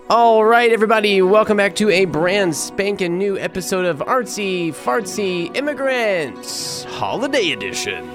All right, everybody, welcome back to a brand spanking new episode of Artsy Fartsy Immigrants Holiday Edition.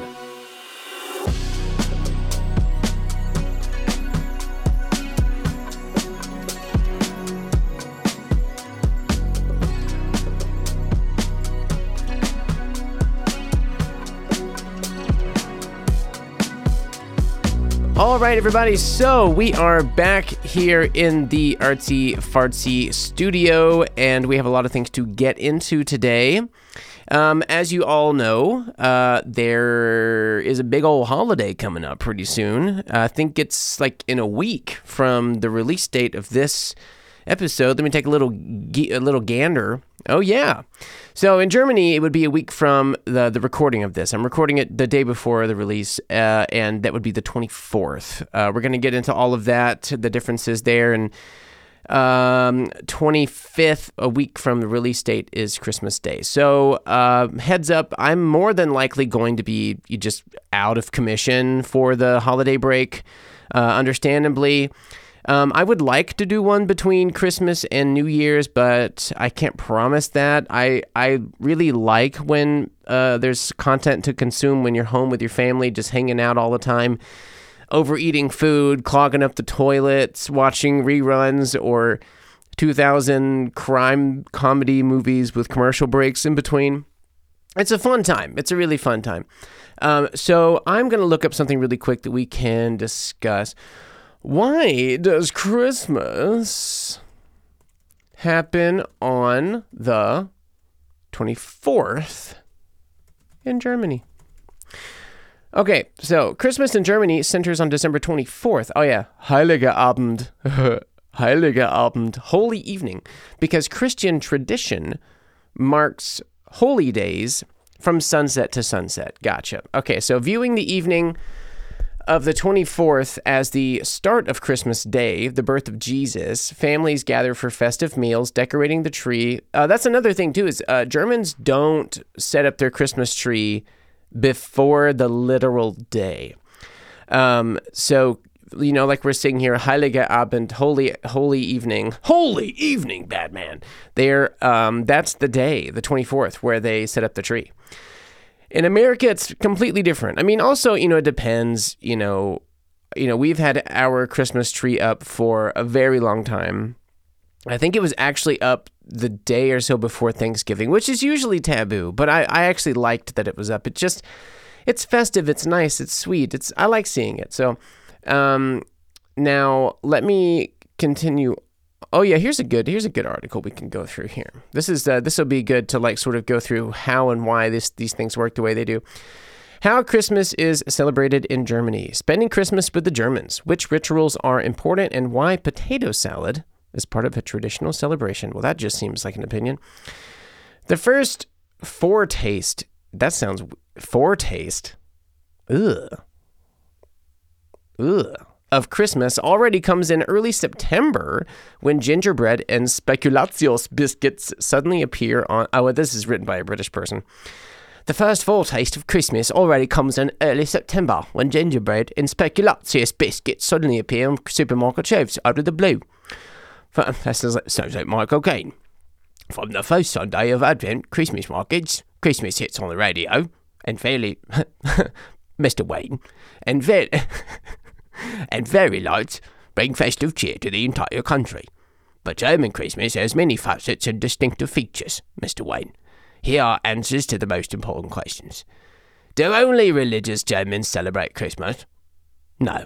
All right, everybody, so we are back here in the Artsy Fartsy studio, and we have a lot of things to get into today. As you all know, there is a big old holiday coming up pretty soon. I think it's like in a week from the release date of this episode. Let me take a little gander. Oh, yeah. So in Germany, it would be a week from the recording of this. I'm recording it the day before the release, and that would be the 24th. We're going to get into all of that, the differences there, and 25th, a week from the release date, is Christmas Day. So heads up, I'm more than likely going to be just out of commission for the holiday break, understandably. I would like to do one between Christmas and New Year's, but I can't promise that. I really like when there's content to consume when you're home with your family, just hanging out all the time, overeating food, clogging up the toilets, watching reruns, or 2000 crime comedy movies with commercial breaks in between. It's a fun time. It's a really fun time. So I'm going to look up something really quick that we can discuss. Why does Christmas happen on the 24th in Germany? Okay, so Christmas in Germany centers on December 24th. Oh yeah, Heiliger Abend. Heiliger Abend, Holy Evening, because Christian tradition marks holy days from sunset to sunset. Gotcha. Okay, so viewing the evening of the 24th as the start of Christmas Day, the birth of Jesus, families gather for festive meals, decorating the tree. That's another thing, too, is Germans don't set up their Christmas tree before the literal day. So, you know, like we're saying here, Heiliger Abend, holy evening, Batman. That's the day, the 24th, where they set up the tree. In America, it's completely different. I mean, also, it depends, we've had our Christmas tree up for a very long time. I think it was actually up the day or so before Thanksgiving, which is usually taboo, but I actually liked that it was up. It's festive, it's nice, it's sweet, I like seeing it. So, now let me continue. Oh yeah, here's a good article we can go through here. This will be good to sort of go through how and why these things work the way they do. How Christmas is celebrated in Germany. Spending Christmas with the Germans. Which rituals are important and why potato salad is part of a traditional celebration. Well, that just seems like an opinion. The first foretaste. That sounds foretaste. Ugh. Of Christmas already comes in early September when gingerbread and speculatius biscuits suddenly appear on... Oh, this is written by a British person. The first foretaste of Christmas already comes in early September when gingerbread and speculatius biscuits suddenly appear on supermarket shelves out of the blue. That sounds like Michael Caine. From the first Sunday of Advent, Christmas markets, Christmas hits on the radio, and fairly... Mr. Wayne, and fairy lights bring festive cheer to the entire country. But German Christmas has many facets and distinctive features, Mr. Wayne. Here are answers to the most important questions. Do only religious Germans celebrate Christmas? No.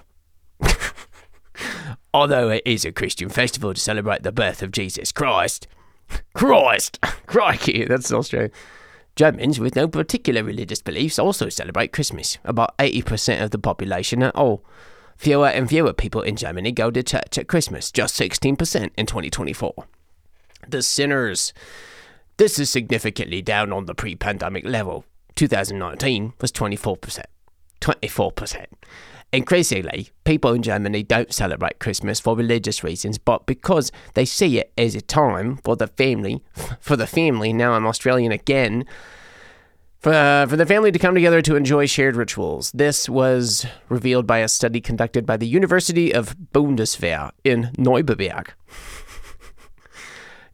Although it is a Christian festival to celebrate the birth of Jesus Christ. Crikey, that's Australian. Germans with no particular religious beliefs also celebrate Christmas. About 80% of the population are all. Fewer and fewer people in Germany go to church at Christmas, just 16% in 2024. The sinners. This is significantly down on the pre-pandemic level. 2019 was 24%. Increasingly, people in Germany don't celebrate Christmas for religious reasons, but because they see it as a time for the family, now I'm Australian again, for the family to come together to enjoy shared rituals. This was revealed by a study conducted by the University of Bundeswehr in Neuberberg.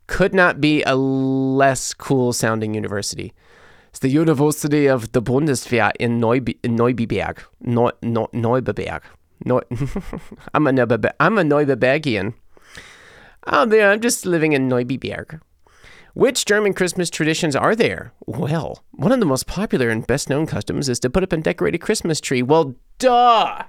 Could not be a less cool sounding university. It's the University of the Bundeswehr in Neubiberg. Neubiberg. I'm a Neubibergian. Oh, there, I'm just living in Neubiberg. Which German Christmas traditions are there? Well, one of the most popular and best-known customs is to put up and decorate a Christmas tree. Well, duh!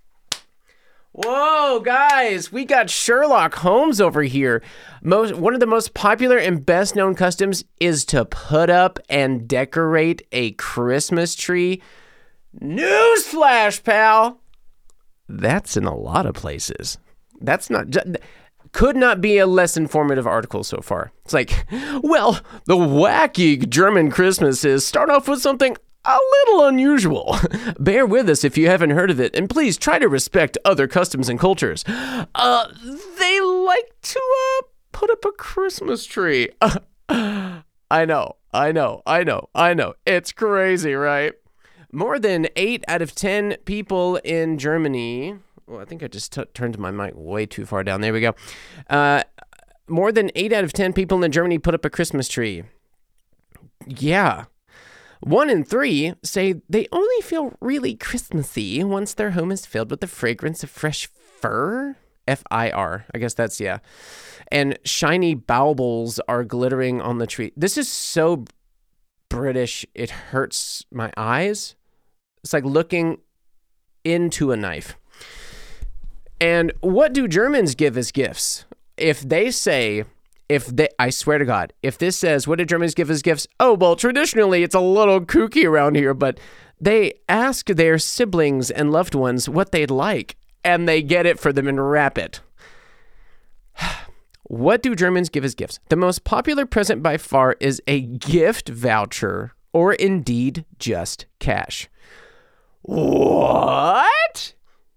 Whoa, guys, we got Sherlock Holmes over here. One of the most popular and best-known customs is to put up and decorate a Christmas tree. Newsflash, pal! That's in a lot of places. That's not... Could not be a less informative article so far. It's like, well, the wacky German Christmases start off with something a little unusual. Bear with us if you haven't heard of it, and please try to respect other customs and cultures. They like to put up a Christmas tree. I know. It's crazy, right? More than 8 out of 10 people in Germany... Well, I think I just turned my mic way too far down. There we go. More than 8 out of 10 people in Germany put up a Christmas tree. Yeah. 1 in 3 say they only feel really Christmassy once their home is filled with the fragrance of fresh fur. F-I-R. I guess that's, yeah. And shiny baubles are glittering on the tree. This is so British, it hurts my eyes. It's like looking into a knife. And what do Germans give as gifts? I swear to God, if this says, what do Germans give as gifts? Oh, well, traditionally, it's a little kooky around here, but they ask their siblings and loved ones what they'd like, and they get it for them and wrap it. What do Germans give as gifts? The most popular present by far is a gift voucher, or indeed just cash. What?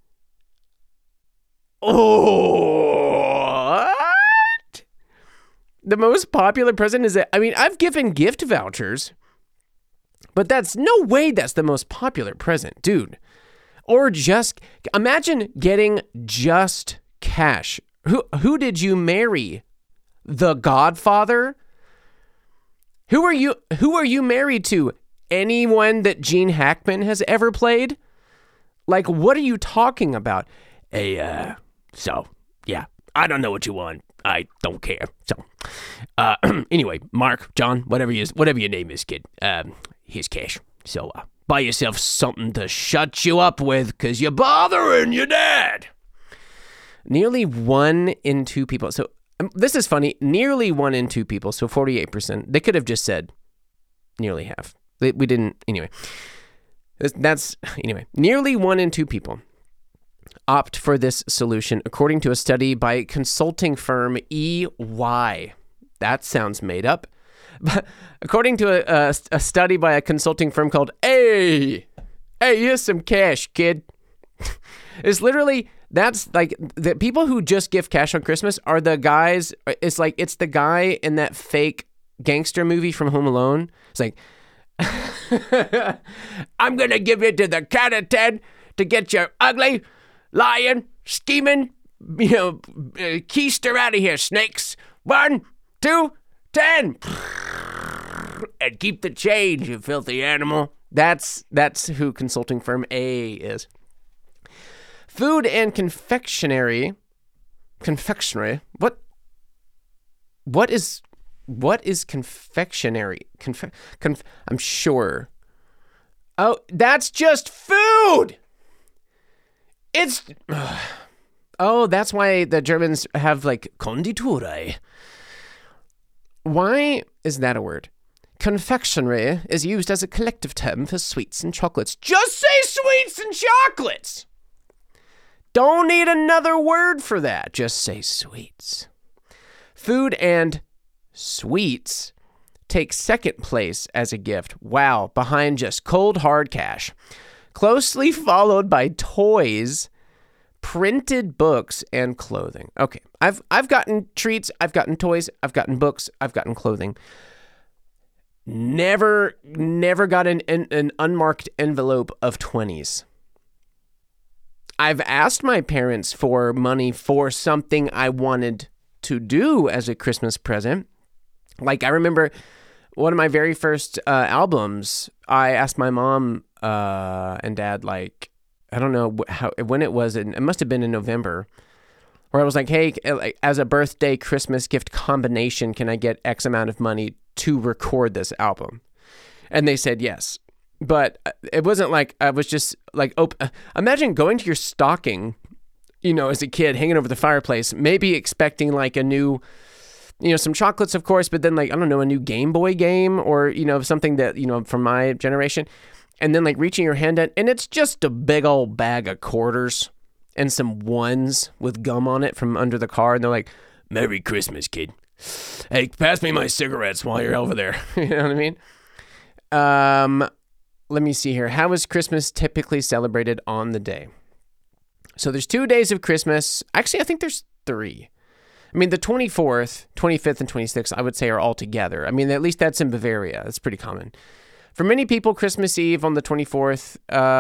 What? The most popular present is I've given gift vouchers, but that's no way that's the most popular present, dude. Or just imagine getting just cash. Who did you marry? The Godfather? Who are you married to? Anyone that Gene Hackman has ever played? Like, what are you talking about? So, yeah, I don't know what you want. I don't care. So, anyway, Mark, John, whatever your name is, kid, here's cash. So, buy yourself something to shut you up with, because you're bothering your dad. Nearly 1 in 2 people. So, this is funny. Nearly 1 in 2 people, so 48%. They could have just said nearly half. We didn't, anyway. Nearly 1 in 2 people opt for this solution, according to a study by consulting firm EY. That sounds made up. But according to a study by a consulting firm called Hey, here's some cash, kid. It's literally, that's like, the people who just give cash on Christmas are the guys, it's the guy in that fake gangster movie from Home Alone. It's like, I'm going to give you to the count of 10 to get your ugly, lying, scheming, keister out of here, snakes. 1, 2, 10. And keep the change, you filthy animal. That's who consulting firm A is. Food and confectionery. What is confectionery? I'm sure. Oh, that's just food. That's why the Germans have like Konditorei. Why is that a word? Confectionery is used as a collective term for sweets and chocolates. Just say sweets and chocolates. Don't need another word for that. Just say sweets. Food and sweets take second place as a gift. Wow, behind just cold hard cash. Closely followed by toys, printed books, and clothing. Okay, I've gotten treats, I've gotten toys, I've gotten books, I've gotten clothing. Never got an unmarked envelope of 20s. I've asked my parents for money for something I wanted to do as a Christmas present. Like, I remember one of my very first albums, I asked my mom and dad, like, I don't know when it was, it must have been in November, where I was like, hey, as a birthday Christmas gift combination, can I get X amount of money to record this album? And they said yes. But it wasn't like, I was just like, imagine going to your stocking, as a kid, hanging over the fireplace, maybe expecting like a new, some chocolates, of course, but then like, I don't know, a new Game Boy game or, something that, from my generation. And then like reaching your hand in, and it's just a big old bag of quarters and some ones with gum on it from under the car. And they're like, Merry Christmas, kid. Hey, pass me my cigarettes while you're over there. You know what I mean? Let me see here. How is Christmas typically celebrated on the day? So there's 2 days of Christmas. Actually, I think there's 3. I mean, the 24th, 25th, and 26th, I would say are all together. I mean, at least that's in Bavaria. That's pretty common. For many people, Christmas Eve on the 24th,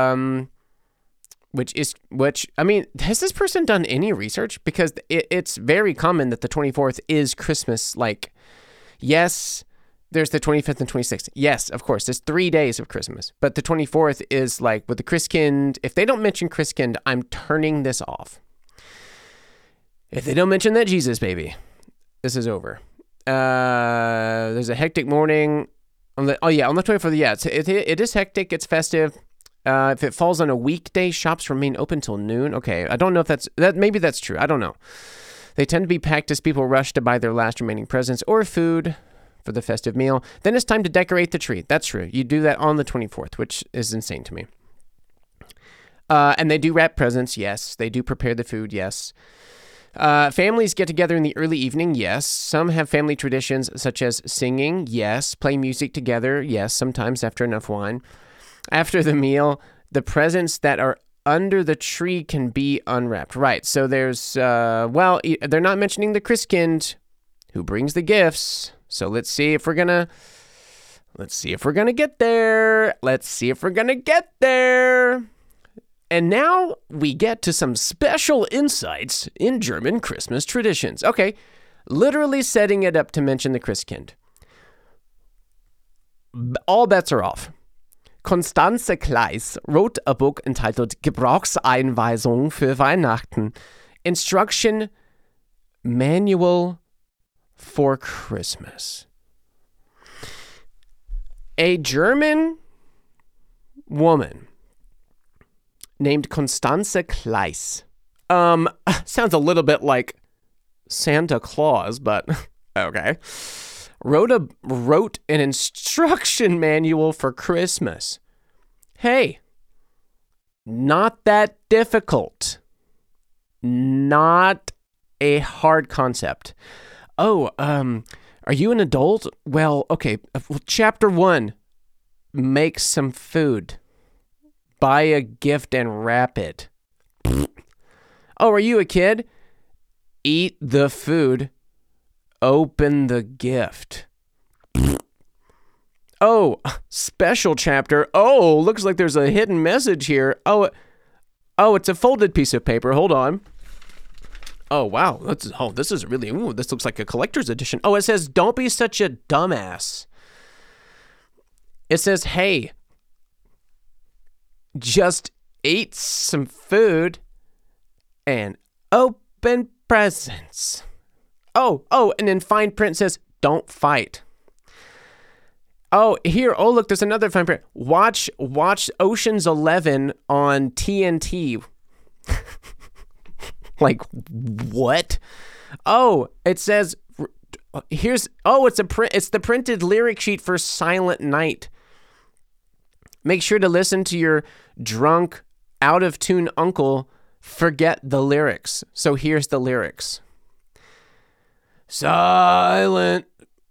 which I mean, has this person done any research? Because it's very common that the 24th is Christmas. Like, yes, there's the 25th and 26th. Yes, of course, there's 3 days of Christmas. But the 24th is like with the Christkind. If they don't mention Christkind, I'm turning this off. If they don't mention that Jesus baby, this is over. There's a hectic morning. On the 24th, yeah, it is hectic. It's festive. If it falls on a weekday, shops remain open till noon. Okay, I don't know if maybe that's true. I don't know. They tend to be packed as people rush to buy their last remaining presents or food for the festive meal. Then it's time to decorate the tree. That's true. You do that on the 24th, which is insane to me. And they do wrap presents, yes. They do prepare the food, yes. Families get together in the early evening, yes. Some have family traditions such as singing, yes. Play music together, yes, sometimes after enough wine. After the meal, the presents that are under the tree can be unwrapped. Right, so there's, they're not mentioning the Christkind, who brings the gifts. So let's see if we're gonna get there. And now we get to some special insights in German Christmas traditions. Okay, literally setting it up to mention the Christkind. All bets are off. Constanze Kleiss wrote a book entitled Gebrauchseinweisung für Weihnachten, Instruction Manual for Christmas. A German woman named Constanze Kleiss. Sounds a little bit like Santa Claus, but okay. Wrote an instruction manual for Christmas. Hey, not that difficult. Not a hard concept. Oh, are you an adult? Well, okay. Chapter 1, make some food. Buy a gift and wrap it. Oh, are you a kid? Eat the food. Open the gift. Oh, special chapter. Oh, looks like there's a hidden message here. Oh, it's a folded piece of paper. Hold on. Oh, wow. This is really, this looks like a collector's edition. Oh, it says, don't be such a dumbass. It says, hey, just eat some food and open presents. Oh, and in fine print says, don't fight. Oh, here, look, there's another fine print. Watch Ocean's 11 on TNT. Like, what? Oh, it says, it's the printed lyric sheet for Silent Night. Make sure to listen to your drunk, out-of-tune uncle forget the lyrics. So here's the lyrics. Silent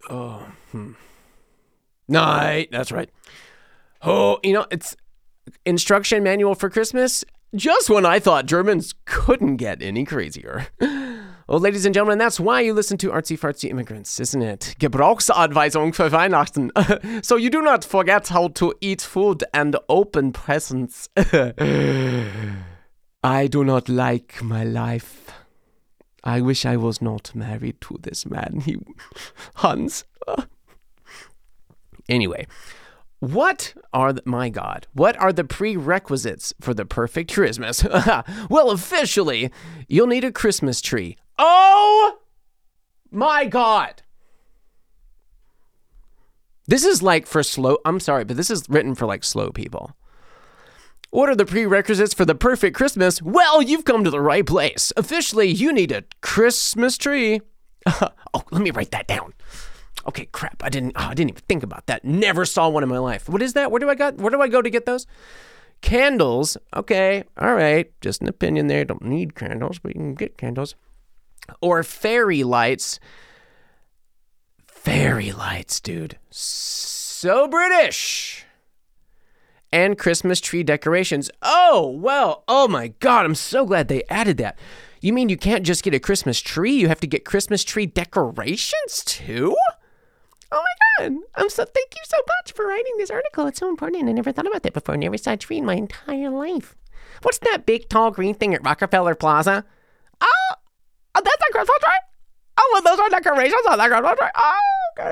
night. That's right. Oh, it's instruction manual for Christmas. Just when I thought Germans couldn't get any crazier. Well, ladies and gentlemen, that's why you listen to Artsy Fartsy Immigrants, isn't it? Gebrauchsanweisung für Weihnachten. So you do not forget how to eat food and open presents. I do not like my life. I wish I was not married to this man. Hans. Anyway, what are the prerequisites for the perfect Christmas? Well, officially, you'll need a Christmas tree. Oh my God. This is like for I'm sorry, but this is written for like slow people. What are the prerequisites for the perfect Christmas? Well, you've come to the right place. Officially, you need a Christmas tree. Oh, let me write that down. Okay, crap. I didn't even think about that. Never saw one in my life. What is that? Where do I go to get those? Candles. Okay. All right. Just an opinion there. Don't need candles, but you can get candles. Or fairy lights. Fairy lights, dude. So British. And Christmas tree decorations. Oh, well. Oh my God. I'm so glad they added that. You mean you can't just get a Christmas tree? You have to get Christmas tree decorations too? Oh my God. Thank you so much for writing this article. It's so important. I never thought about that before. I never saw a tree in my entire life. What's that big, tall, green thing at Rockefeller Plaza? Oh, that's a Christmas tree? Oh, well, those are decorations on that Christmas tree. Oh,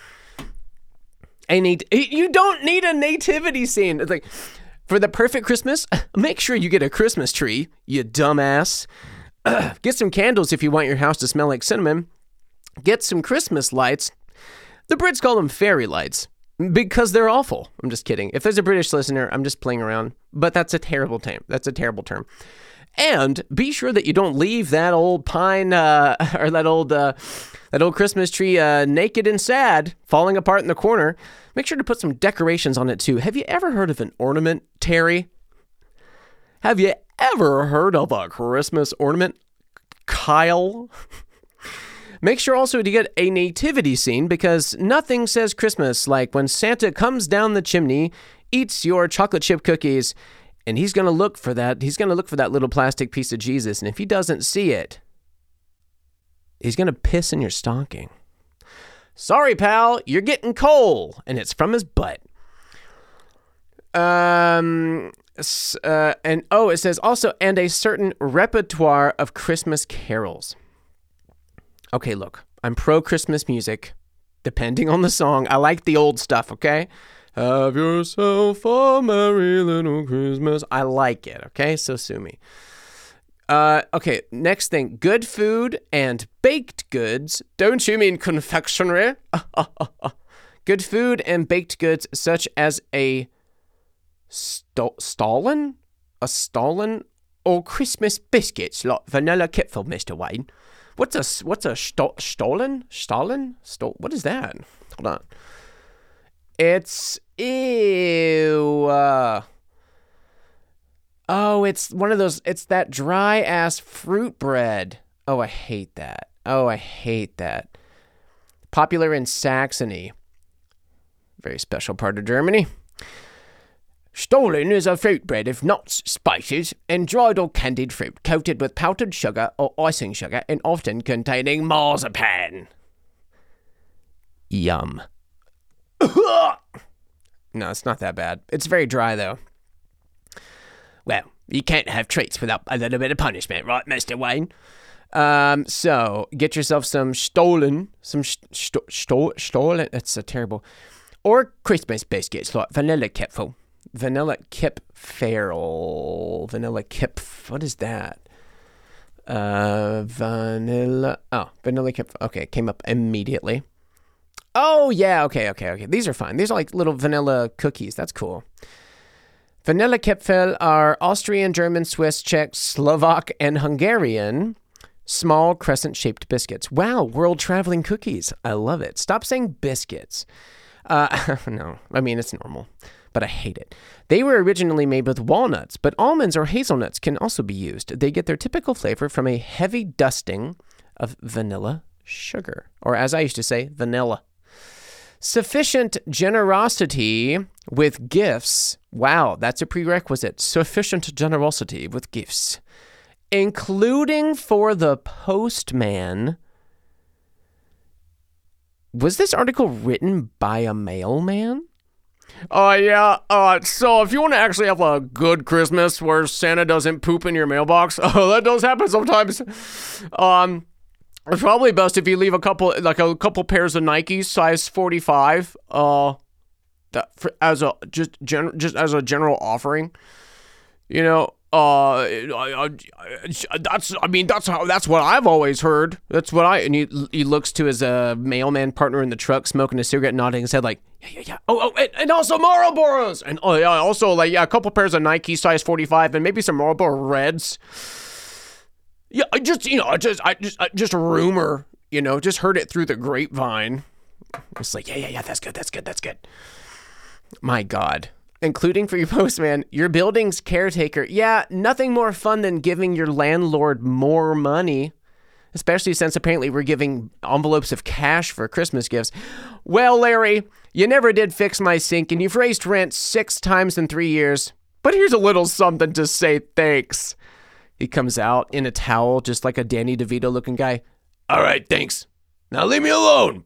okay. You don't need a nativity scene. It's like, for the perfect Christmas, make sure you get a Christmas tree, you dumbass. Get some candles if you want your house to smell like cinnamon. Get some Christmas lights. The Brits call them fairy lights because they're awful. I'm just kidding. If there's a British listener, I'm just playing around. But that's a terrible term. And be sure that you don't leave that old pine or that old Christmas tree naked and sad, falling apart in the corner. Make sure to put some decorations on it too. Have you ever heard of an ornament, Terry? Have you ever heard of a Christmas ornament, Kyle? Make sure also to get a nativity scene because nothing says Christmas like when Santa comes down the chimney, eats your chocolate chip cookies, and he's going to look for that. He's going to look for that little plastic piece of Jesus, and if he doesn't see it, he's going to piss in your stocking. Sorry, pal, you're getting coal, and it's from his butt. It says also, and a certain repertoire of Christmas carols. Okay, look, I'm pro Christmas music, depending on the song. I like the old stuff, okay? Have yourself a merry little Christmas. I like it, okay? So sue me. Okay, next thing. Good food and baked goods. Don't you mean confectionery? Good food and baked goods such as a Stalin? A Stalin? Or Christmas biscuits like vanilla Kipfel, Mr. Wayne. What's a Stalin? What is that? Hold on. It's ew. It's one of those. It's that dry ass fruit bread. Oh, I hate that. Popular in Saxony, very special part of Germany. Stollen is a fruit bread of nuts, spices, and dried or candied fruit, coated with powdered sugar or icing sugar, and often containing marzipan. Yum. No, it's not that bad. It's very dry, though. Well, you can't have treats without a little bit of punishment, right, Mr. Wayne? So, get yourself some Stollen. Stollen, that's terrible. Or Christmas biscuits, like vanilla Kipfel. Vanilla Kip Feral. Vanilla Kip. What is that? Vanilla Kip. Okay, it came up immediately. Oh, yeah. Okay. These are fine. These are like little vanilla cookies. That's cool. Vanilla Kipfel are Austrian, German, Swiss, Czech, Slovak, and Hungarian small crescent-shaped biscuits. Wow, world-traveling cookies. I love it. Stop saying biscuits. No, I mean, it's normal, but I hate it. They were originally made with walnuts, but almonds or hazelnuts can also be used. They get their typical flavor from a heavy dusting of vanilla sugar, or as I used to say, vanilla. Sufficient generosity with gifts. Wow, that's a prerequisite. Sufficient generosity with gifts, including for the postman. Was this article written by a mailman? Yeah. So if you want to actually have a good Christmas where Santa doesn't poop in your mailbox, that does happen sometimes. It's probably best if you leave a couple pairs of Nikes, size 45, as a just as a general offering. You know, that's what I've always heard. That's what and he looks to his mailman partner in the truck, smoking a cigarette, nodding his head like, yeah. And also Marlboros, and also like a couple pairs of Nike size 45, and maybe some Marlboro Reds. Yeah, just a rumor, just heard it through the grapevine. It's like, yeah, that's good. My God. Including for your postman, your building's caretaker. Yeah, nothing more fun than giving your landlord more money, especially since apparently we're giving envelopes of cash for Christmas gifts. Well, Larry, you never did fix my sink, and you've raised rent 6 times in 3 years. But here's a little something to say thanks. He comes out in a towel, just like a Danny DeVito looking guy. All right, thanks. Now leave me alone.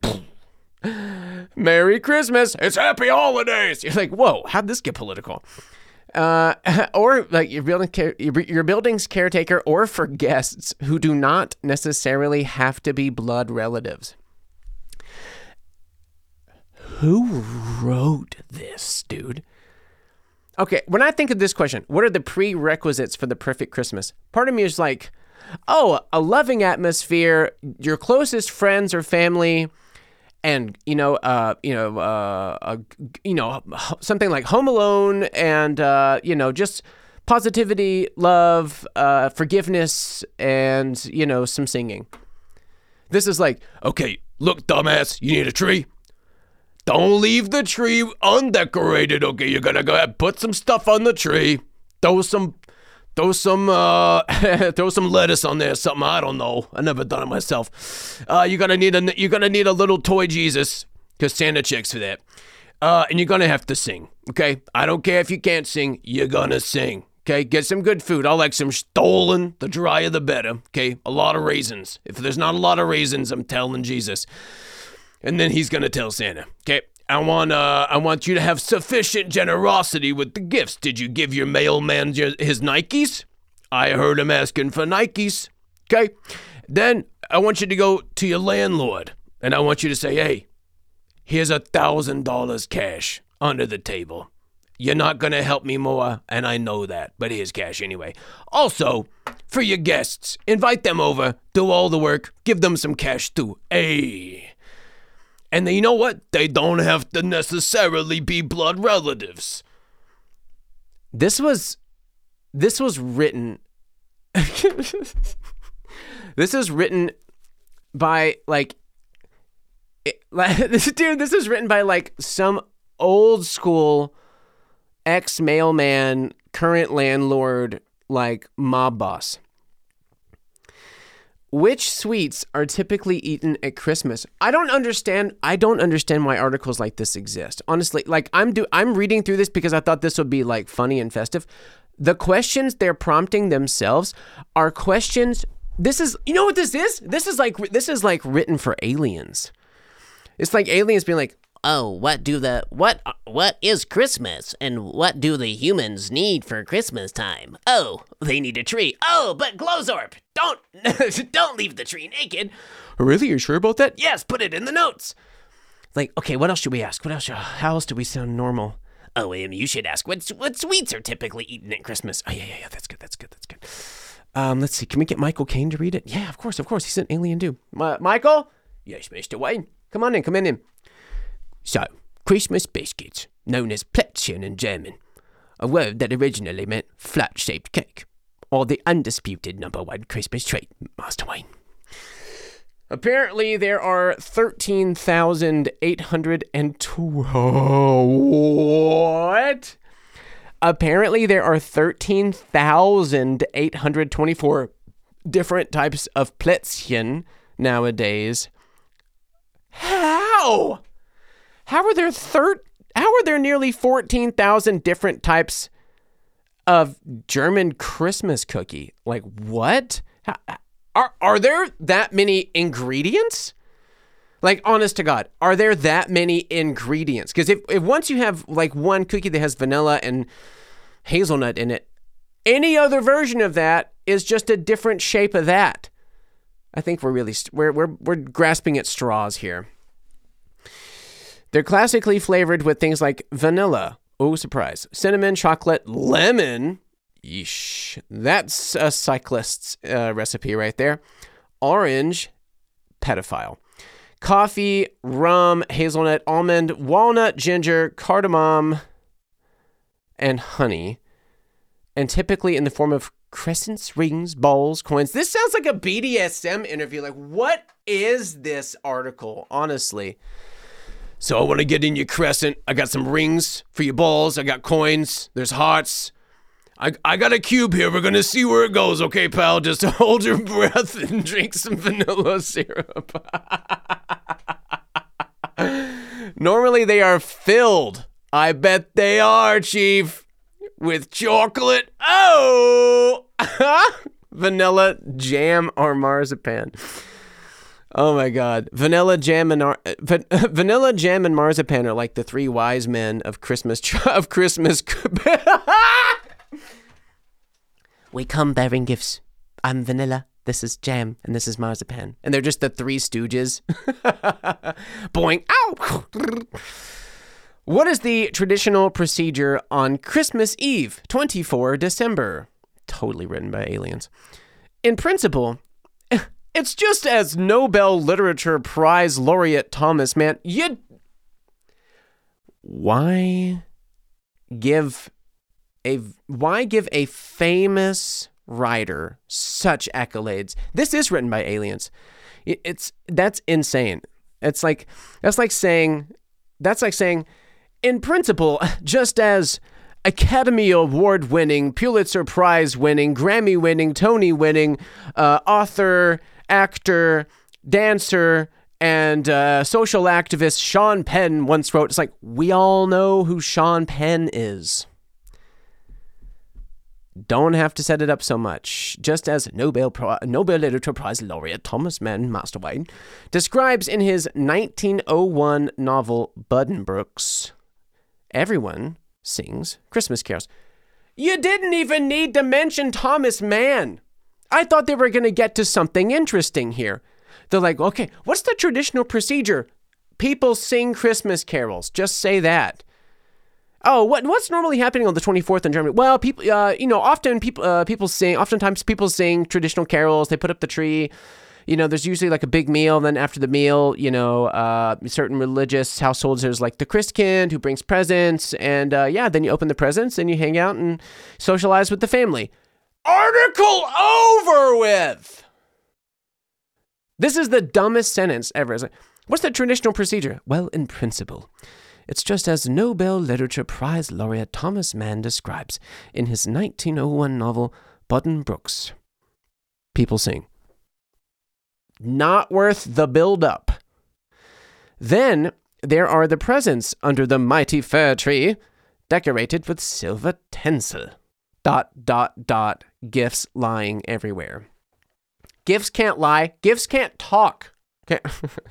Merry Christmas. It's happy holidays. You're like, whoa, how'd this get political? Or like your building's caretaker, or for guests who do not necessarily have to be blood relatives. Who wrote this, dude? Okay, when I think of this question, what are the prerequisites for the perfect Christmas? Part of me is like, a loving atmosphere, your closest friends or family, and something like Home Alone, and just positivity, love, forgiveness, and some singing. This is like, okay, look, dumbass, you need a tree. Don't leave the tree undecorated, okay? You're gonna go ahead, put some stuff on the tree. Throw some lettuce on there, something, I don't know. I never done it myself. You're gonna need a little toy Jesus, because Santa checks for that. And you're gonna have to sing, okay? I don't care if you can't sing, you're gonna sing, okay? Get some good food. I like some Stollen, the drier the better, okay? A lot of raisins. If there's not a lot of raisins, I'm telling Jesus. And then he's going to tell Santa, okay, I want you to have sufficient generosity with the gifts. Did you give your mailman his Nikes? I heard him asking for Nikes, okay? Then I want you to go to your landlord, and I want you to say, hey, here's $1,000 cash under the table. You're not going to help me more, and I know that, but here's cash anyway. Also, for your guests, invite them over, do all the work, give them some cash too. Hey. And then, you know what? They don't have to necessarily be blood relatives. This was written. This is written by this is written by like some old school ex-mailman, current landlord, like mob boss. Which sweets are typically eaten at Christmas? I don't understand why articles like this exist. Honestly, like I'm reading through this because I thought this would be like funny and festive. The questions they're prompting themselves are questions. This is, you know what this is? This is like written for aliens. It's like aliens being like, oh, what is Christmas, and what do the humans need for Christmas time? Oh, they need a tree. Oh, but Glowzorp, don't leave the tree naked. Really? You're sure about that? Yes, put it in the notes. Like, okay, what else should we ask? How else do we sound normal? Oh, you should ask what sweets are typically eaten at Christmas. Oh, yeah, that's good. Let's see, can we get Michael Caine to read it? Yeah, of course, he's an alien dude. Michael? Yes, Mr. Wayne. Come in. So, Christmas biscuits, known as Plätzchen in German, a word that originally meant flat-shaped cake, or the undisputed #1 Christmas treat, Master Wayne. Apparently, there are 13,802. Apparently, there are 13,824 different types of Plätzchen nowadays. How? How are there nearly 14,000 different types of German Christmas cookie? Like, what? Are there that many ingredients? Like, honest to God, are there that many ingredients? Because if once you have like one cookie that has vanilla and hazelnut in it, any other version of that is just a different shape of that. I think we're really we're grasping at straws here. They're classically flavored with things like vanilla. Oh, surprise. Cinnamon, chocolate, lemon. Yeesh. That's a cyclist's recipe right there. Orange, pedophile. Coffee, rum, hazelnut, almond, walnut, ginger, cardamom, and honey. And typically in the form of crescents, rings, balls, coins. This sounds like a BDSM interview. Like, what is this article? Honestly. So I want to get in your crescent. I got some rings for your balls. I got coins. There's hearts. I got a cube here. We're going to see where it goes. Okay, pal? Just hold your breath and drink some vanilla syrup. Normally they are filled. I bet they are, Chief. With chocolate. Oh! Vanilla jam or marzipan. Oh my God. Vanilla jam and marzipan are like the three wise men of Christmas. We come bearing gifts. I'm vanilla. This is jam. And this is marzipan. And they're just the three stooges. Boing. Ow! What is the traditional procedure on Christmas Eve, 24 December? Totally written by aliens. In principle, it's just as Nobel Literature Prize laureate Thomas Mann. Why give a famous writer such accolades? This is written by aliens. That's insane. That's like saying, in principle, just as Academy Award winning, Pulitzer Prize winning, Grammy winning, Tony winning, author, actor, dancer, and social activist Sean Penn once wrote, it's like, we all know who Sean Penn is. Don't have to set it up so much. Just as Nobel Literature Prize laureate Thomas Mann Masterwine describes in his 1901 novel Buddenbrooks, everyone sings Christmas carols. You didn't even need to mention Thomas Mann. I thought they were going to get to something interesting here. They're like, okay, what's the traditional procedure? People sing Christmas carols. Just say that. Oh, what's normally happening on the 24th in Germany? Well, people, oftentimes people sing traditional carols. They put up the tree. There's usually like a big meal. And then after the meal, certain religious households, there's like the Christkind who brings presents. And then you open the presents and you hang out and socialize with the family. Article over with. This is the dumbest sentence ever. It's like, what's the traditional procedure? Well, in principle, it's just as Nobel Literature Prize laureate Thomas Mann describes in his 1901 novel Buddenbrooks. People sing. Not worth the build-up. Then there are the presents under the mighty fir tree, decorated with silver tinsel. ... Gifts lying everywhere. Gifts can't lie. Gifts can't talk. Okay.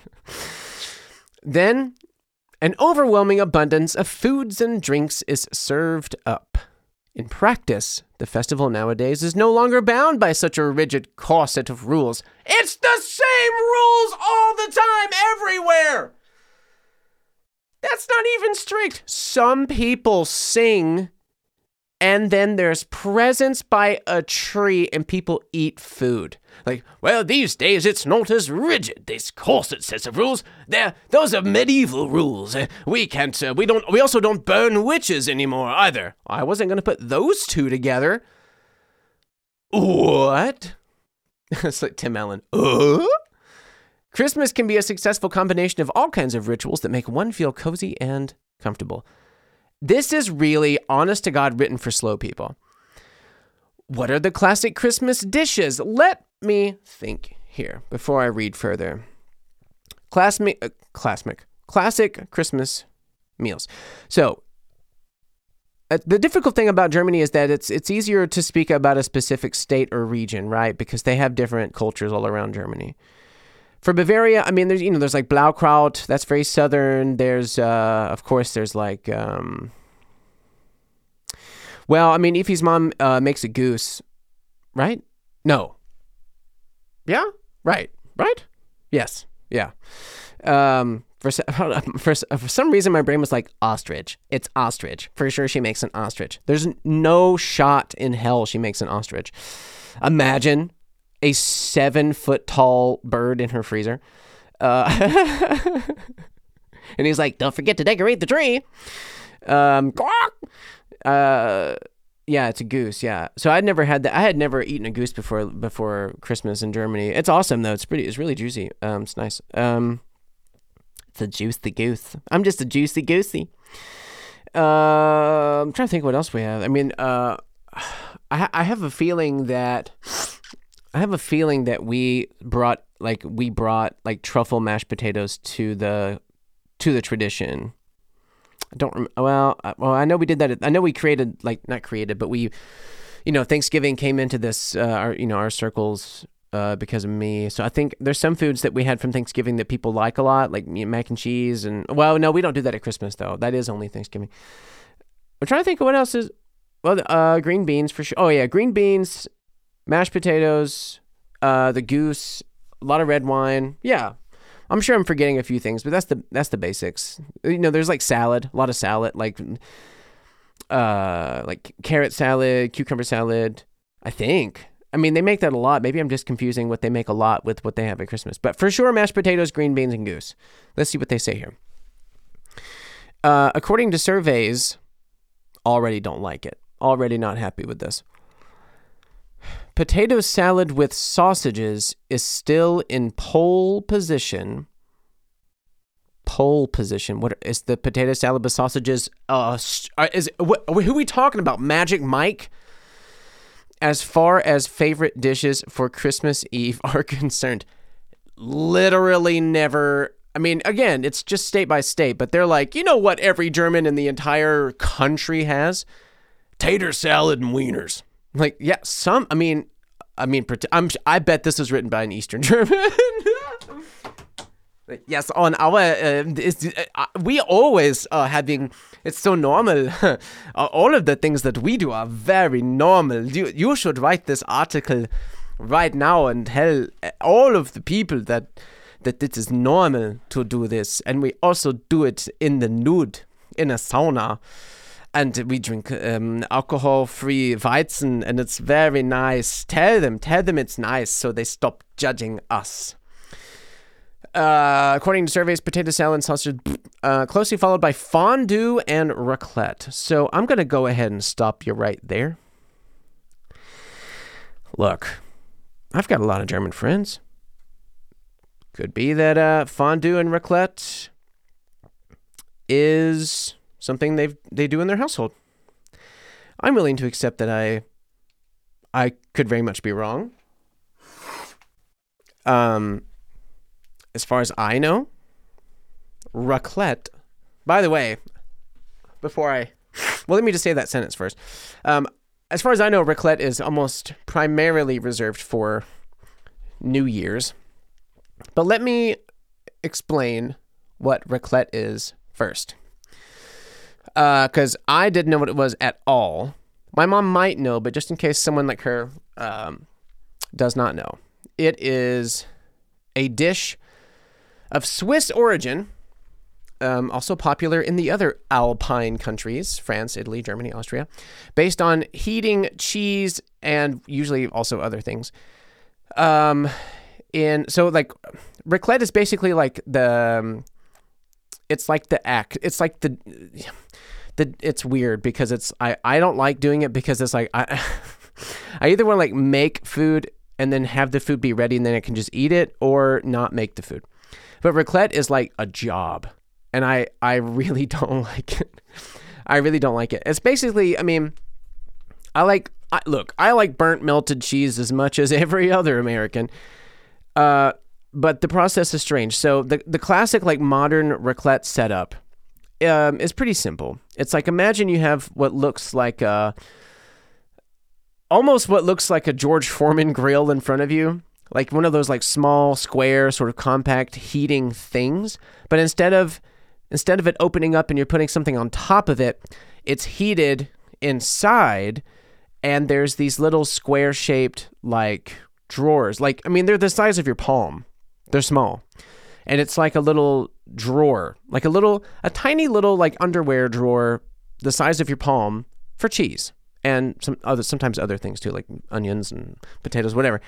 Then an overwhelming abundance of foods and drinks is served up. In practice, the festival nowadays is no longer bound by such a rigid corset of rules. It's the same rules all the time, everywhere! That's not even strict. Some people sing, and then there's presents by a tree, and people eat food. Like, well, these days it's not as rigid. This corset sets of rules, those are medieval rules. We also don't burn witches anymore either. I wasn't going to put those two together. What? It's like Tim Allen. Christmas can be a successful combination of all kinds of rituals that make one feel cozy and comfortable. This is really, honest to God, written for slow people. What are the classic Christmas dishes? Let me think here before I read further. Classic Christmas meals. So, the difficult thing about Germany is that it's easier to speak about a specific state or region, right? Because they have different cultures all around Germany. For Bavaria, I mean, there's like Blaukraut, that's very southern. There's, of course, there's like, Ify's mom makes a goose, right? No. Yeah? Right. right? Yes. Yeah. For some reason, my brain was like, ostrich. It's ostrich. For sure, she makes an ostrich. There's no shot in hell she makes an ostrich. Imagine a 7-foot tall bird in her freezer. And he's like, don't forget to decorate the tree. Yeah, it's a goose. Yeah. So I'd never had that. I had never eaten a goose before Christmas in Germany. It's awesome though. It's really juicy. It's nice. It's a juicy goose. I'm just a juicy goosey. I'm trying to think what else we have. I mean, I have a feeling that we brought truffle mashed potatoes to the tradition. I don't well, I know we did that. I know we created, not created, but we, Thanksgiving came into this, our circles, because of me. So I think there's some foods that we had from Thanksgiving that people like a lot, like mac and cheese. And well, no, we don't do that at Christmas though. That is only Thanksgiving. I'm trying to think of what else is, green beans for sure. Oh yeah. Green beans, mashed potatoes, the goose, a lot of red wine. Yeah. I'm sure I'm forgetting a few things, but that's the basics. There's like salad, a lot of salad, like carrot salad, cucumber salad, I think. I mean, they make that a lot. Maybe I'm just confusing what they make a lot with what they have at Christmas. But for sure, mashed potatoes, green beans, and goose. Let's see what they say here. According to surveys, already don't like it. Already not happy with this. Potato salad with sausages is still in pole position. Pole position. What is the potato salad with sausages? Who are we talking about? Magic Mike? As far as favorite dishes for Christmas Eve are concerned, literally never. I mean, again, it's just state by state, but they're like, you know what every German in the entire country has? Tater salad and wieners. Like, yeah, I bet this was written by an Eastern German. Yes, on our, we always are having, it's so normal. All of the things that we do are very normal. You should write this article right now and tell all of the people that it is normal to do this. And we also do it in the nude, in a sauna. And we drink alcohol-free Weizen, and it's very nice. Tell them it's nice, so they stop judging us. According to surveys, potato salad and sausage, closely followed by fondue and raclette. So I'm going to go ahead and stop you right there. Look, I've got a lot of German friends. Could be that fondue and raclette is something they do in their household. I'm willing to accept that I could very much be wrong. As far as I know, raclette. By the way, let me just say that sentence first. As far as I know, raclette is almost primarily reserved for New Year's. But let me explain what raclette is first. Because I didn't know what it was at all. My mom might know, but just in case someone like her does not know. It is a dish of Swiss origin, also popular in the other Alpine countries, France, Italy, Germany, Austria, based on heating cheese and usually also other things. So raclette is basically like it's like the act. It's like it's weird because I don't like doing it because it's like I either want to like make food and then have the food be ready and then I can just eat it, or not make the food. But raclette is like a job, and I really don't like it. I really don't like it. It's basically, I mean, I like burnt melted cheese as much as every other American. But the process is strange. So the classic like modern raclette setup is pretty simple. It's like, imagine you have what looks like almost what looks like a George Foreman grill in front of you, like one of those like small square sort of compact heating things. But instead of it opening up and you're putting something on top of it, it's heated inside, and there's these little square shaped like drawers. Like, I mean, they're the size of your palm. They're small. And it's like a little drawer, like a tiny little like underwear drawer the size of your palm for cheese and sometimes other things too, like onions and potatoes, whatever.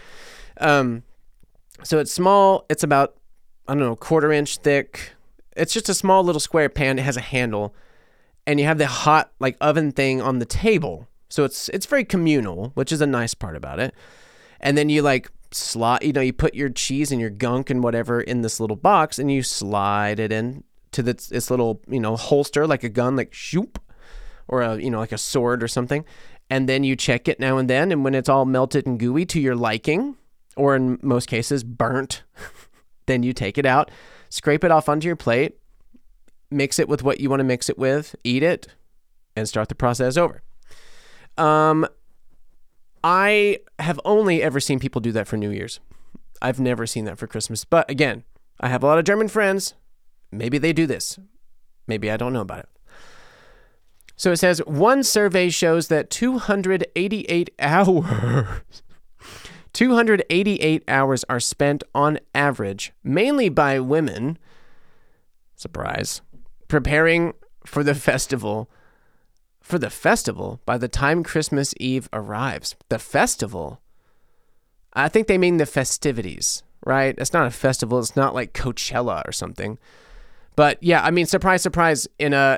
So it's small. It's about, I don't know, 1/4 inch thick. It's just a small little square pan. It has a handle, and you have the hot like oven thing on the table. So it's very communal, which is a nice part about it. And then you like you put your cheese and your gunk and whatever in this little box, and you slide it in to this little, holster, like a gun, like shoop, or like a sword or something. And then you check it now and then. And when it's all melted and gooey to your liking, or in most cases burnt, then you take it out, scrape it off onto your plate, mix it with what you want to mix it with, eat it, and start the process over. I have only ever seen people do that for New Year's. I've never seen that for Christmas. But again, I have a lot of German friends. Maybe they do this. Maybe I don't know about it. So it says, one survey shows that 288 hours are spent on average, mainly by women, surprise, preparing for the festival. By the time Christmas Eve arrives. The festival? I think they mean the festivities, right? It's not a festival. It's not like Coachella or something. But yeah, I mean, surprise, surprise, I'm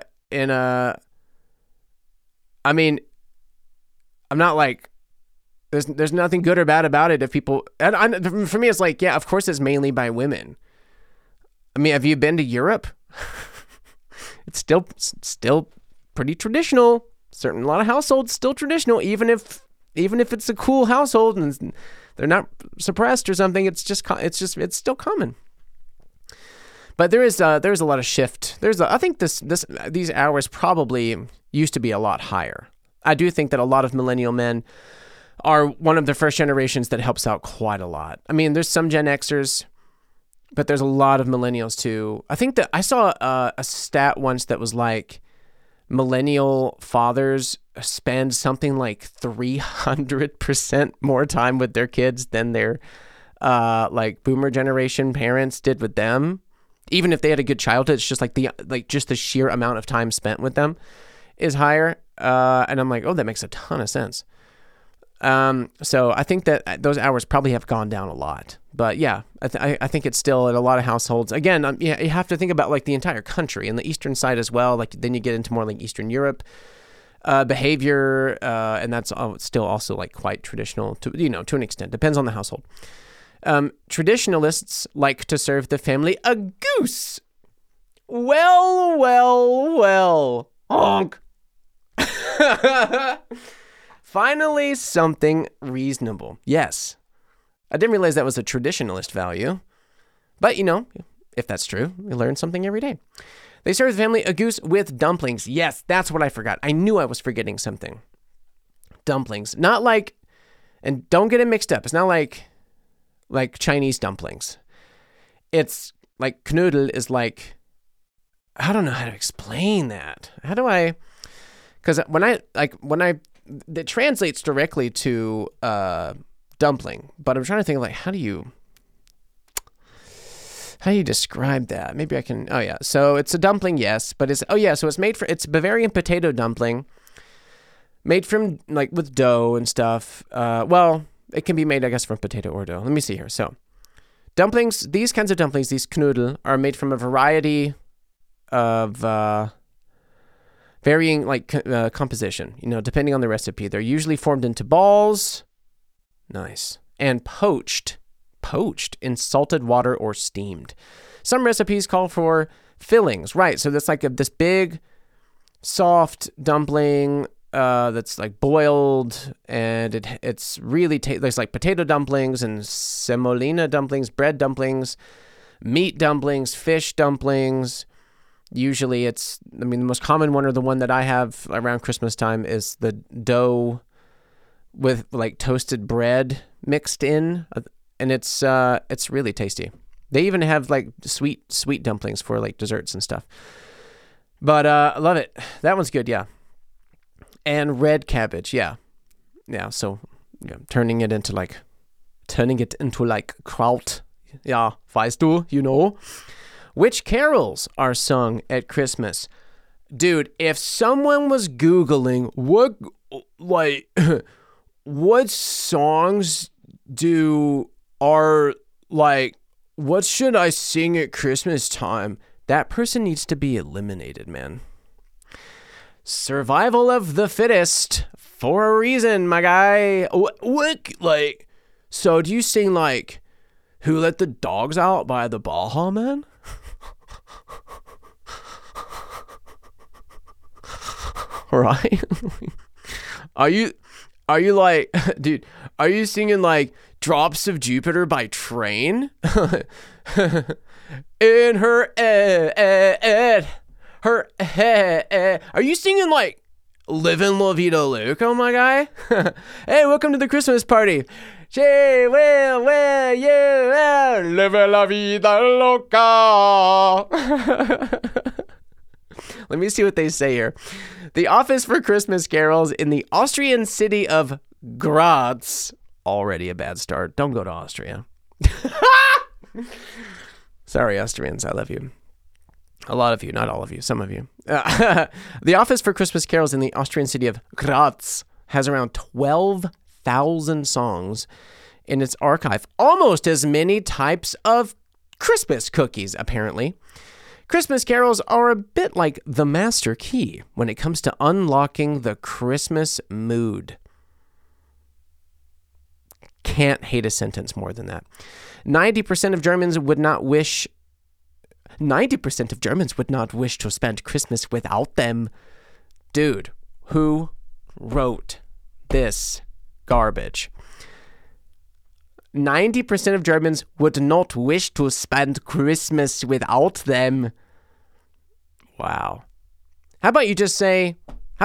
not like, there's nothing good or bad about it if people, and for me, it's like, yeah, of course it's mainly by women. I mean, have you been to Europe? It's still pretty traditional. A lot of households still traditional, even if it's a cool household and they're not suppressed or something. It's still common. But there's a lot of shift. I think these hours probably used to be a lot higher. I do think that a lot of millennial men are one of the first generations that helps out quite a lot. I mean, there's some Gen Xers, but there's a lot of millennials too. I think that I saw a stat once that was like, millennial fathers spend something like 300% more time with their kids than their like boomer generation parents did with them. Even if they had a good childhood, it's just like the sheer amount of time spent with them is higher. And I'm like, oh, that makes a ton of sense. So I think that those hours probably have gone down a lot. But yeah, I think it's still in a lot of households. Again, you have to think about like the entire country and the eastern side as well. Like then you get into more like Eastern Europe behavior, and that's still also like quite traditional to an extent. Depends on the household. Traditionalists like to serve the family a goose. Well, honk. Finally, something reasonable. Yes. I didn't realize that was a traditionalist value. But, if that's true, we learn something every day. They serve the family a goose with dumplings. Yes, that's what I forgot. I knew I was forgetting something. Dumplings. Not like, and don't get it mixed up. It's not like Chinese dumplings. It's like knödel is like, I don't know how to explain that. How do I, because that translates directly to dumpling, but I'm trying to think like how do you describe that? Maybe I can. Oh yeah, so it's a dumpling, yes, but so it's Bavarian potato dumpling, made from like with dough and stuff. Well, it can be made, I guess, from potato or dough. Let me see here. So dumplings, these kinds of dumplings, these knödel, are made from a variety of varying composition, depending on the recipe. They're usually formed into balls, nice, and poached in salted water or steamed. Some recipes call for fillings, right? So that's like this big, soft dumpling that's like boiled, and it's really there's like potato dumplings and semolina dumplings, bread dumplings, meat dumplings, fish dumplings. Usually the most common one, or the one that I have around Christmas time, is the dough with like toasted bread mixed in, and it's really tasty. They even have like sweet dumplings for like desserts and stuff. But I love it. That one's good, yeah. And red cabbage, yeah. So turning it into like kraut. Ja, weißt du, you know. Which carols are sung at Christmas? Dude, if someone was Googling what songs what should I sing at Christmas time? That person needs to be eliminated, man. Survival of the fittest for a reason, my guy. So do you sing Who Let the Dogs Out by the Baja Men? Right? Are you dude, are you singing Drops of Jupiter by Train? In her are you singing Livin' La Vida Loca, my guy? Hey, welcome to the Christmas party. She will wear you out, livin' La Vida Loca. Let me see what they say here. The Office for Christmas Carols in the Austrian city of Graz. Already a bad start. Don't go to Austria. Sorry, Austrians. I love you. A lot of you, not all of you, some of you. The Office for Christmas Carols in the Austrian city of Graz has around 12,000 songs in its archive. Almost as many types of Christmas cookies, apparently. Christmas carols are a bit like the master key when it comes to unlocking the Christmas mood. Can't hate a sentence more than that. 90% of Germans would not wish to spend Christmas without them. Dude, who wrote this garbage? 90% of Germans would not wish to spend Christmas without them. Wow. How about you just say,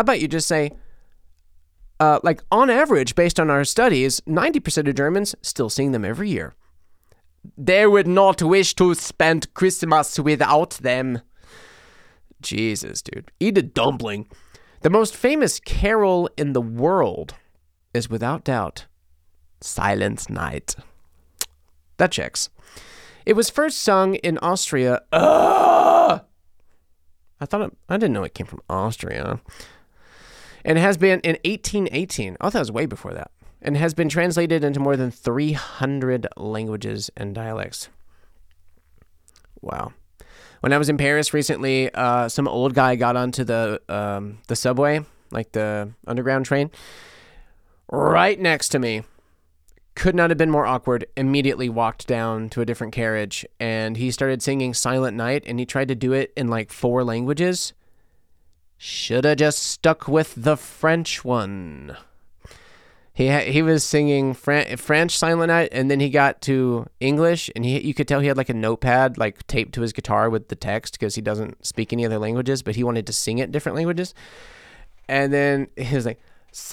on average, based on our studies, 90% of Germans still sing them every year. They would not wish to spend Christmas without them. Jesus, dude. Eat a dumpling. The most famous carol in the world is without doubt Silent Night. That checks. It was first sung in Austria. I didn't know it came from Austria. And has been in 1818. Oh, that was way before that. And has been translated into more than 300 languages and dialects. Wow. When I was in Paris recently, some old guy got onto the subway, like the underground train, right next to me. Could not have been more awkward. Immediately walked down to a different carriage, and he started singing Silent Night, and he tried to do it in 4 languages. Shoulda just stuck with the French one. He was singing French Silent Night, and then he got to English, and you could tell he had a notepad taped to his guitar with the text because he doesn't speak any other languages, but he wanted to sing it in different languages. And then he was like,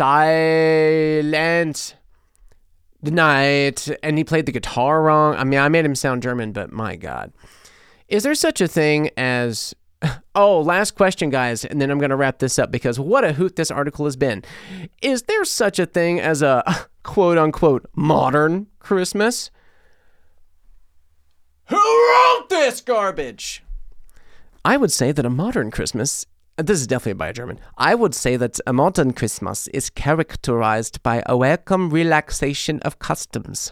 Silent Night, and he played the guitar wrong. I mean, I made him sound German, but my God. Is there such a thing as... Oh, last question, guys, and then I'm going to wrap this up because what a hoot this article has been. Is there such a thing as a quote-unquote modern Christmas? Who wrote this garbage? I would say that a modern Christmas, this is definitely by a German, I would say that a modern Christmas is characterized by a welcome relaxation of customs.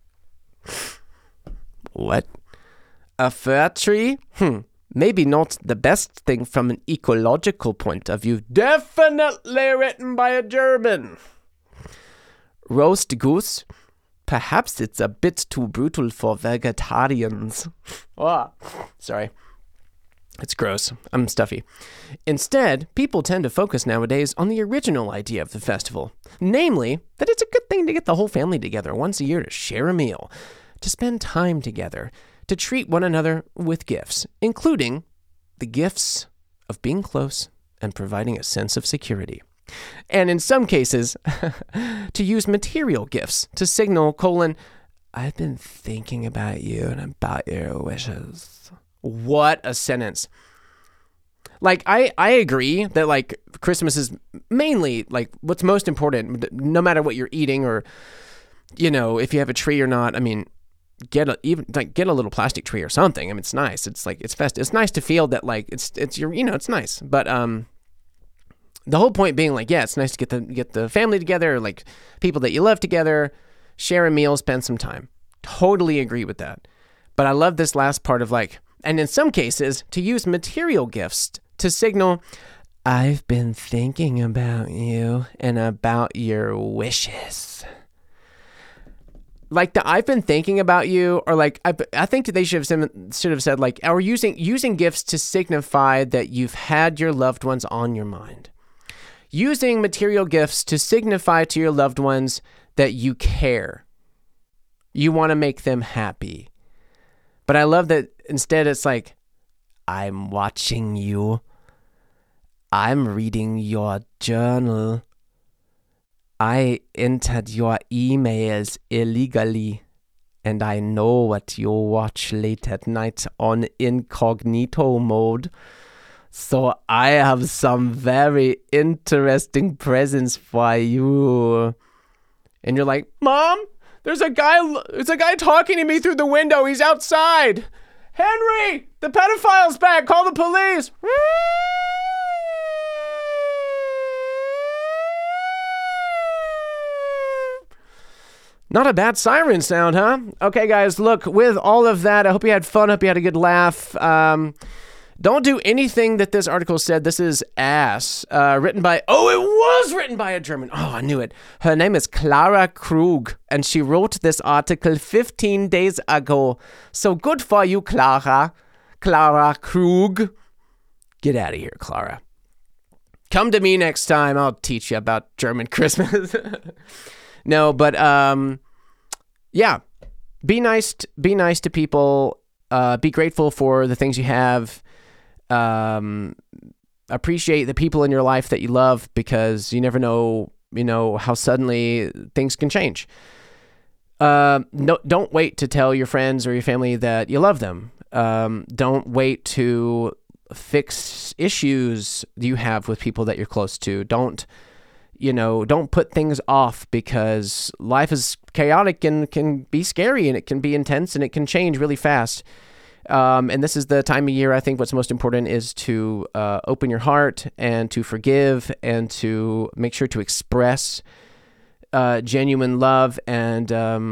What? A fir tree? Maybe not the best thing from an ecological point of view. Definitely written by a German. Roast goose? Perhaps it's a bit too brutal for vegetarians. Oh, sorry. It's gross. I'm stuffy. Instead, people tend to focus nowadays on the original idea of the festival. Namely, that it's a good thing to get the whole family together once a year to share a meal, to spend time together, to treat one another with gifts, including the gifts of being close and providing a sense of security. And in some cases, to use material gifts to signal, I've been thinking about you and about your wishes. What a sentence. I agree that Christmas is mainly what's most important, no matter what you're eating or, if you have a tree or not. I mean, get a little plastic tree or something. I mean, it's nice. It's like, it's festive. It's nice to feel that like it's your, it's nice. But the whole point being like, yeah, it's nice to get the family together, like people that you love together, share a meal, spend some time. Totally agree with that. But I love this last part of like, and in some cases, to use material gifts to signal, I've been thinking about you and about your wishes. Like the I've been thinking about you, or like I think they should have said like, or using gifts to signify that you've had your loved ones on your mind. Using material gifts to signify to your loved ones that you care. You want to make them happy. But I love that instead it's like, I'm watching you. I'm reading your journal. I entered your emails illegally, and I know what you watch late at night on incognito mode. So I have some very interesting presents for you. And you're like, Mom, there's a guy talking to me through the window. He's outside. Henry, the pedophile's back. Call the police. Not a bad siren sound, huh? Okay, guys, look, with all of that, I hope you had fun. I hope you had a good laugh. Don't do anything that this article said. This is ass. Written by, it was written by a German. Oh, I knew it. Her name is Clara Krug, and she wrote this article 15 days ago. So good for you, Clara. Clara Krug. Get out of here, Clara. Come to me next time. I'll teach you about German Christmas. No, but yeah. Be nice to people. Be grateful for the things you have. Appreciate the people in your life that you love, because you never know, how suddenly things can change. No, don't wait to tell your friends or your family that you love them. Don't wait to fix issues you have with people that you're close to. Don't put things off, because life is chaotic and can be scary, and it can be intense, and it can change really fast. And this is the time of year, I think what's most important is to open your heart and to forgive and to make sure to express genuine love, and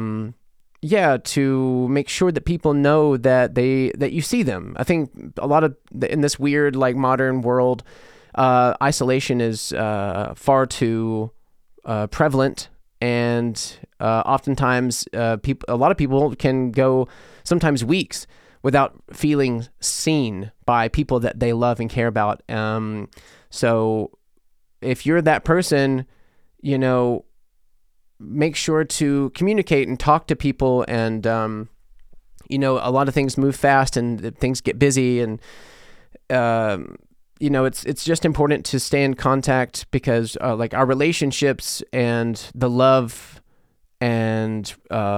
to make sure that people know that you see them. I think a lot of in this weird like modern world, isolation is far too prevalent, and oftentimes a lot of people can go sometimes weeks without feeling seen by people that they love and care about. So if you're that person, make sure to communicate and talk to people, and a lot of things move fast and things get busy, and it's just important to stay in contact, because like our relationships and the love and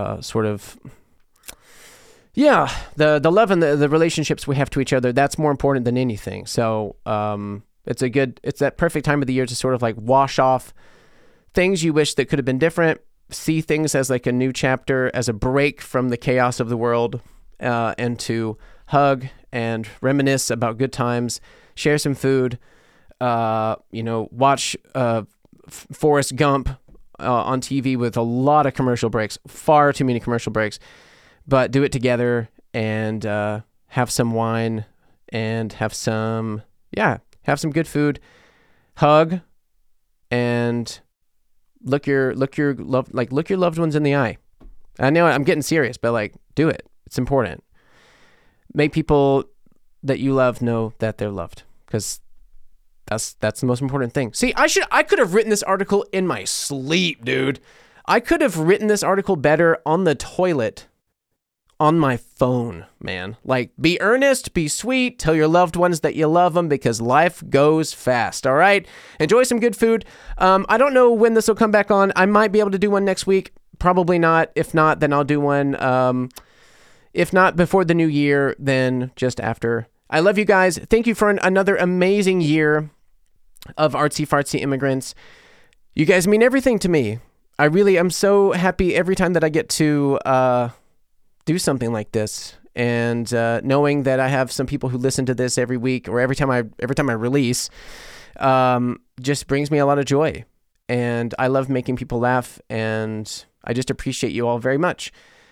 the love and the relationships we have to each other, that's more important than anything. So it's that perfect time of the year to sort of like wash off things you wish that could have been different, see things as like a new chapter, as a break from the chaos of the world, and to hug and reminisce about good times, share some food, watch Forrest Gump on TV with a lot of commercial breaks, far too many commercial breaks, but do it together, and have some wine, and have some good food, hug, and look your loved ones in the eye. I know I'm getting serious, but like, do it. It's important. Make people that you love know that they're loved, because that's the most important thing. See, I could have written this article in my sleep, dude. I could have written this article better on the toilet, on my phone, man. Like, be earnest, be sweet, tell your loved ones that you love them, because life goes fast, all right? Enjoy some good food. I don't know when this will come back on. I might be able to do one next week. Probably not. If not, then I'll do one. If not before the new year, then just after. I love you guys. Thank you for another amazing year of Artsy Fartsy Immigrants. You guys mean everything to me. I really am so happy every time that I get to do something like this. And knowing that I have some people who listen to this every week or every time I release, just brings me a lot of joy. And I love making people laugh, and I just appreciate you all very much.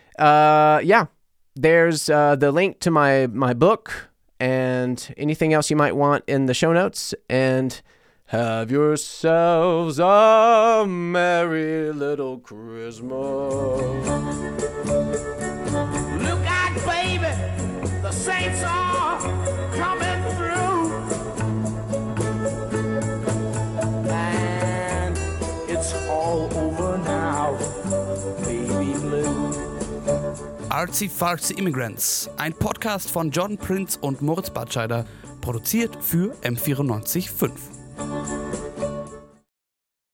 There's the link to my book and anything else you might want in the show notes. And have yourselves a merry little Christmas. Look out, baby, the saints are coming through. And it's all over now, baby blue. Artsy Fartsy Immigrants, ein Podcast von John Prince und Moritz Batscheider, produziert für M94.5.